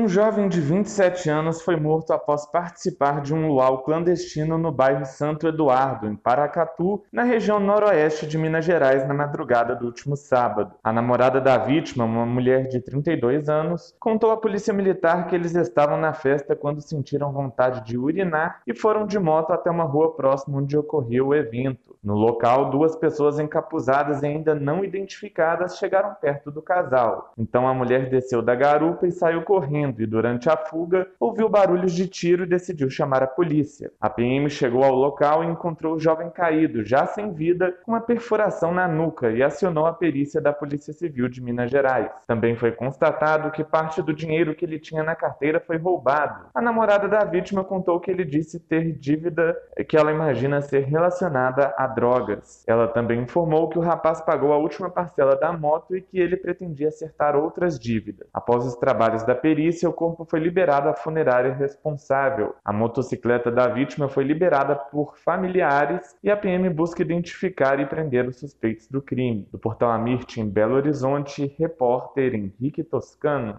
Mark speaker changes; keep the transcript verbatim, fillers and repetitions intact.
Speaker 1: jovem de vinte e sete anos foi morto após participar de um luau clandestino no bairro Santo Eduardo, em Paracatu, na região noroeste de Minas Gerais, na madrugada do último sábado. A namorada da vítima, uma mulher de trinta e dois anos, contou à polícia militar que eles estavam na festa quando sentiram vontade de urinar e foram de moto até uma rua próxima onde ocorria o evento. No local, duas pessoas encapuzadas e ainda não identificadas chegaram perto do casal. Então a mulher desceu da garupa e saiu correndo, e durante a fuga ouviu barulhos de tiro e decidiu chamar a polícia. A P M chegou ao local e encontrou o jovem caído, já sem vida, com uma perfuração na nuca, e acionou a perícia da Polícia Civil de Minas Gerais. Também foi constatado que parte do dinheiro que ele tinha na carteira foi roubado. A namorada da vítima contou que ele disse ter dívida que ela imagina ser relacionada a drogas. Ela também informou que o rapaz pagou a última parcela da moto e que ele pretendia acertar outras dívidas. Após os trabalhos da perícia, o corpo foi liberado à funerária responsável. A motocicleta da vítima foi liberada por familiares e a P M busca identificar e prender os suspeitos do crime. Do Portal Amirte, em Belo Horizonte, repórter Henrique Toscano.